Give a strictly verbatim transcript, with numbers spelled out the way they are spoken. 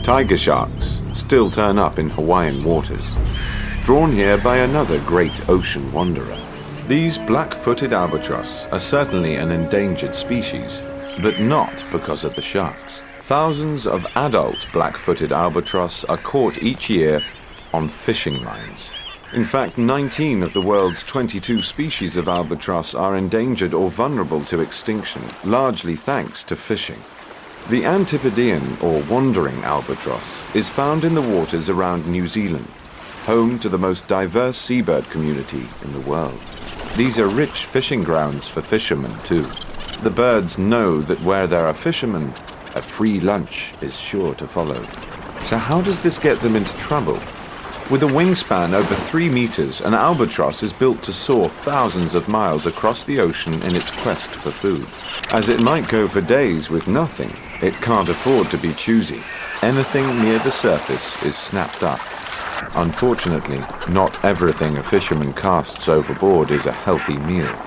Tiger sharks still turn up in Hawaiian waters, drawn here by another great ocean wanderer. These black-footed albatross are certainly an endangered species, but not because of the sharks. Thousands of adult black-footed albatross are caught each year on fishing lines. In fact, nineteen of the world's twenty-two species of albatross are endangered or vulnerable to extinction, largely thanks to fishing. The Antipodean, or wandering albatross, is found in the waters around New Zealand, home to the most diverse seabird community in the world. These are rich fishing grounds for fishermen, too. The birds know that where there are fishermen, a free lunch is sure to follow. So how does this get them into trouble? With a wingspan over three meters, an albatross is built to soar thousands of miles across the ocean in its quest for food. As it might go for days with nothing, it can't afford to be choosy. Anything near the surface is snapped up. Unfortunately, not everything a fisherman casts overboard is a healthy meal.